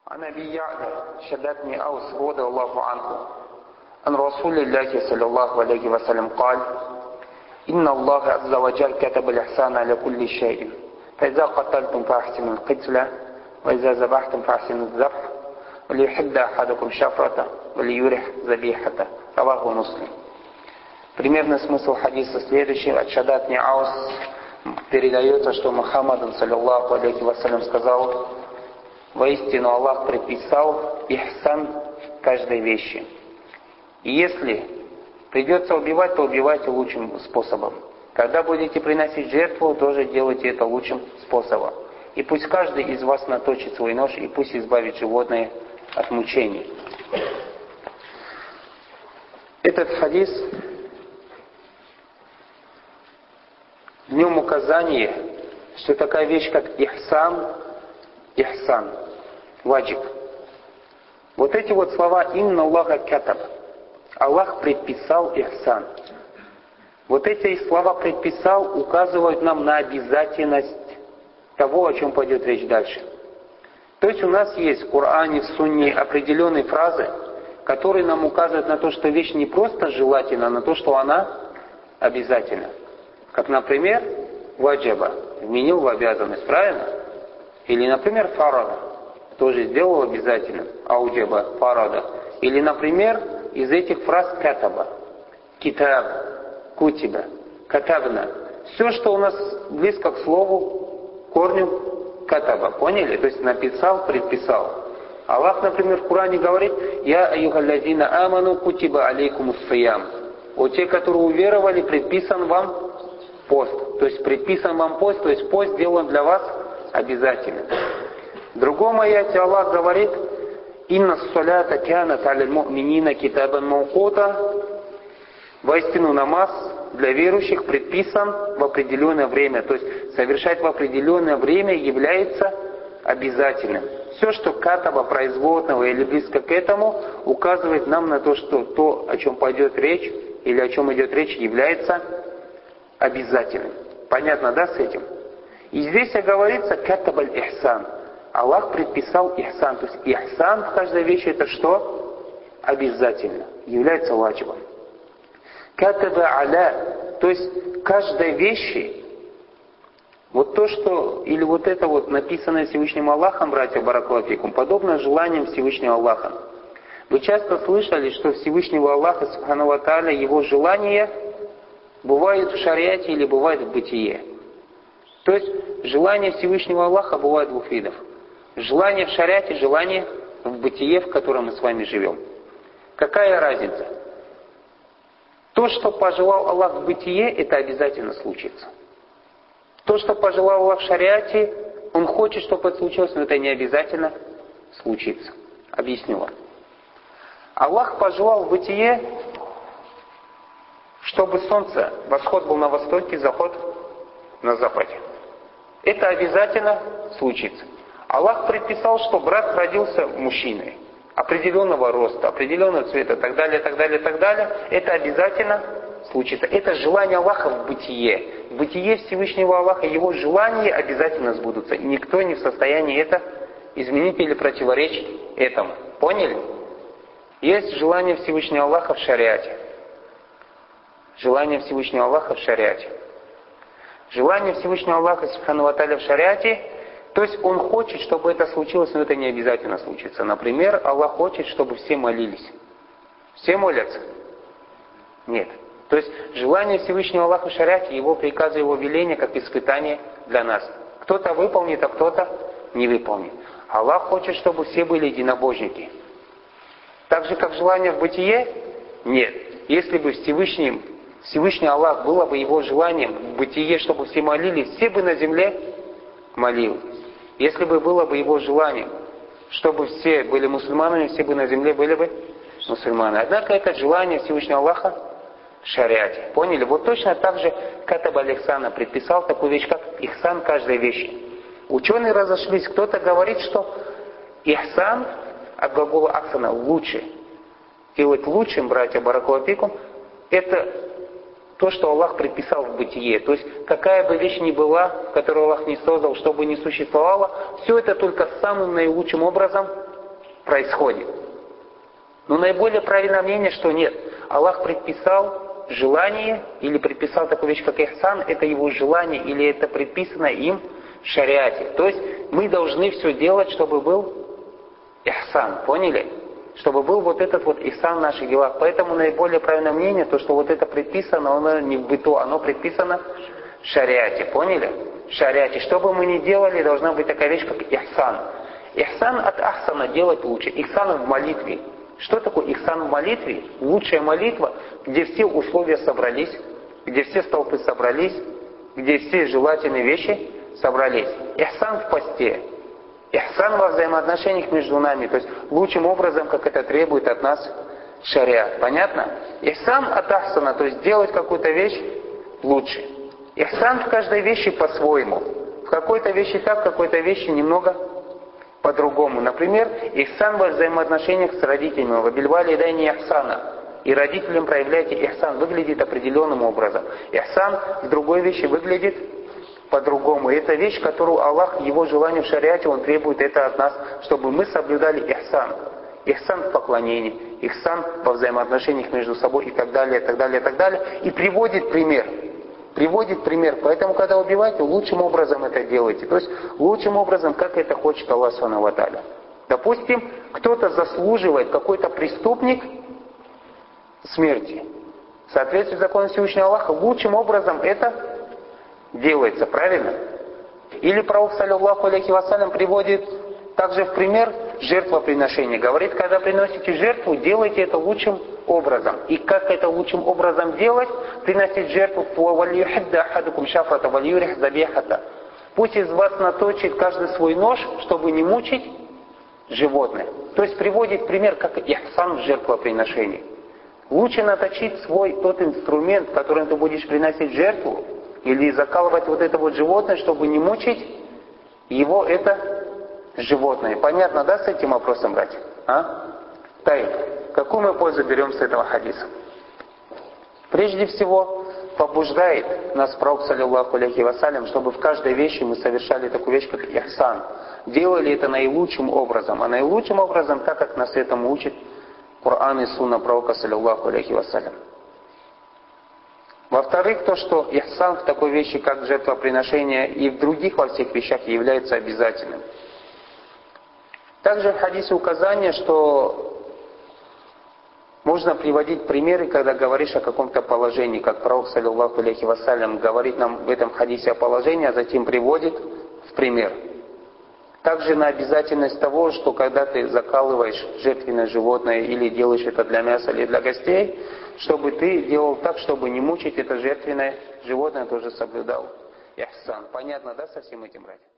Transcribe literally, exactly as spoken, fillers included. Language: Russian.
عن أبي يعلى شداد بن أوس رضي الله عنه عن رسول الله صلى الله عليه وسلم قال: إن الله عز وجل كتب الإحسان على كل شيء، فإذا قتلتم فأحسنوا القتلة، وإذا ذبحتم فأحسنوا الذبح، وليحد أحدكم شفرته وليرح ذبيحته. Раваху Муслим. Примерный смысл хадиса следующий. От Шадад бн Аус передается, что Мухаммад, саллиллаху алейхи вассалям, сказал: воистину Аллах предписал ихсан каждой вещи. И если придется убивать, то убивайте лучшим способом. Когда будете приносить жертву, тоже делайте это лучшим способом. И пусть каждый из вас наточит свой нож, и пусть избавит животное от мучений. Этот хадис, в нем указание, что такая вещь, как ихсан, ихсан, ваджиб. Вот эти вот слова «Инна Аллаха катаб», Аллах предписал ихсан. Вот эти слова «предписал» указывают нам на обязательность того, о чем пойдет речь дальше. То есть у нас есть в Коране, в Сунне определенные фразы, которые нам указывают на то, что вещь не просто желательна, а на то, что она обязательна. Как, например, ваджаба, вменил в обязанность, правильно? Или, например, фарада, тоже сделал обязательным, ауджаба, фарада. Или, например, из этих фраз катаба, китаб, кутиба, катабна. Все, что у нас близко к слову, корню катаба, поняли? То есть написал, предписал. Аллах, например, в Коране говорит: «Я аюхаллазина аману кутиба алейкумус сиям». О те, которые уверовали, предписан вам пост. То есть предписан вам пост, то есть пост сделан для вас обязательным. В другом аяте Аллах говорит: «Инна ссалята кянат аляль му'минина китабан маукута». Воистину намаз для верующих предписан в определенное время. То есть совершать в определенное время является обязательным. Все, что катаба, производного или близко к этому, указывает нам на то, что то, о чем пойдет речь, или о чем идет речь, является обязательным. Понятно, да, с этим? И здесь говорится катабаль ихсан. Аллах предписал ихсан. То есть ихсан в каждой вещи это что? Обязательно. Является ваджибом. Катаба аля. То есть каждой вещи, вот то, что, или вот это вот написанное Всевышним Аллахом, братья баракаллаху фикум, подобно желаниям Всевышнего Аллаха. Вы часто слышали, что Всевышнего Аллаха, субхану ва тааля, его желания бывают в шариате или бывают в бытие. То есть желания Всевышнего Аллаха бывают двух видов. Желание в шариате, желание в бытие, в котором мы с вами живем. Какая разница? То, что пожелал Аллах в бытие, это обязательно случится. То, что пожелал Аллах в шариате, Он хочет, чтобы это случилось, но это не обязательно случится. Объясню вам. Аллах пожелал в бытие, чтобы солнце, восход был на востоке, заход на западе. Это обязательно случится. Аллах предписал, что брат родился мужчиной, определенного роста, определенного цвета, так далее, так далее, так далее. Это обязательно случится. Это желание Аллаха в бытие. В бытие Всевышнего Аллаха, Его желания обязательно сбудутся. И никто не в состоянии это изменить или противоречить этому. Поняли? Есть желание Всевышнего Аллаха в шариате. Желание Всевышнего Аллаха в шариате. Желание Всевышнего Аллаха, субхану ва тааля, в шариате, то есть Он хочет, чтобы это случилось, но это не обязательно случится. Например, Аллах хочет, чтобы все молились. Все молятся? Нет. То есть желание Всевышнего Аллаха в шариате, Его приказы, Его веления, как испытание для нас. Кто-то выполнит, а кто-то не выполнит. Аллах хочет, чтобы все были единобожники. Так же, как желание в бытие? Нет. Если бы Всевышний, Всевышний Аллах было бы Его желанием в бытие, чтобы все молились, все бы на земле молились. Если бы было бы Его желанием, чтобы все были мусульманами, все бы на земле были бы мусульманы. Однако это желание Всевышнего Аллаха в шариате. Поняли? Вот точно так же катаба аль-ихсана предписал такую вещь, как ихсан каждой вещи. Ученые разошлись. Кто-то говорит, что ихсан от глагола ахсана лучше. Делать лучшим, братья баракаллаху фикум, это то, что Аллах предписал в бытие. То есть, какая бы вещь ни была, которую Аллах не создал, что бы ни существовало, все это только самым наилучшим образом происходит. Но наиболее правильное мнение, что нет. Аллах предписал желание, или предписал такую вещь, как ихсан, это его желание, или это предписано им в шариате. То есть мы должны все делать, чтобы был ихсан, поняли? Чтобы был вот этот вот ихсан в наших делах. Поэтому наиболее правильное мнение, то, что вот это предписано, оно не в быту, оно предписано в шариате, поняли? В шариате. Что бы мы ни делали, должна быть такая вещь, как ихсан. Ихсан от ахсана делать лучше. Ихсан в молитве. Что такое ихсан в молитве? Лучшая молитва, где все условия собрались, где все столпы собрались, где все желательные вещи собрались. Ихсан в посте. Ихсан во взаимоотношениях между нами, то есть лучшим образом, как это требует от нас шариат. Понятно? Ихсан от ахсана, то есть делать какую-то вещь лучше. Ихсан в каждой вещи по-своему. В какой-то вещи так, в какой-то вещи немного по-другому. Например, ихсан во взаимоотношениях с родителями. Вабильвали дайни ихсана. И родителям проявляйте ихсан. Выглядит определенным образом. Ихсан в другой вещи выглядит по-другому. И это вещь, которую Аллах, его желание в шариате, Он требует это от нас, чтобы мы соблюдали ихсан. Ихсан в поклонении, ихсан во взаимоотношениях между собой и так далее, и так далее, и так далее. И приводит пример. Приводит пример. Поэтому, когда убиваете, лучшим образом это делайте. То есть, лучшим образом, как это хочет Аллах Субхану ва Тааля. Допустим, кто-то заслуживает, какой-то преступник, смерти. В соответствии с законом Всевышнего Аллаха, лучшим образом это делается, правильно? Или пророк, саллаллаху алейхи вассалям, приводит также в пример жертвоприношение. Говорит, когда приносите жертву, делайте это лучшим образом. И как это лучшим образом делать? Приносить жертву пусть из вас наточит каждый свой нож, чтобы не мучить животное. То есть приводит пример, как ихсан в жертвоприношении. Лучше наточить свой тот инструмент, которым ты будешь приносить жертву, или закалывать вот это вот животное, чтобы не мучить его это животное. Понятно, да, с этим вопросом, братья? А? Тай, какую мы пользу берем с этого хадиса? Прежде всего, побуждает нас пророк, саллаллаху алейхи вассалям, чтобы в каждой вещи мы совершали такую вещь, как ихсан. Делали это наилучшим образом. А наилучшим образом, так как нас этому учит Коран и Сунна пророка, саллаллаху алейхи вассалям. Во-вторых, то, что ихсан в такой вещи, как жертвоприношение, и в других во всех вещах является обязательным. Также в хадисе указание, что можно приводить примеры, когда говоришь о каком-то положении, как пророк, саллаллаху алейхи вассалям, говорит нам в этом хадисе о положении, а затем приводит в пример. Также на обязательность того, что когда ты закалываешь жертвенное животное или делаешь это для мяса или для гостей, чтобы ты делал так, чтобы не мучить это жертвенное животное, тоже соблюдал ихсан. Понятно, да, со всем этим, братья?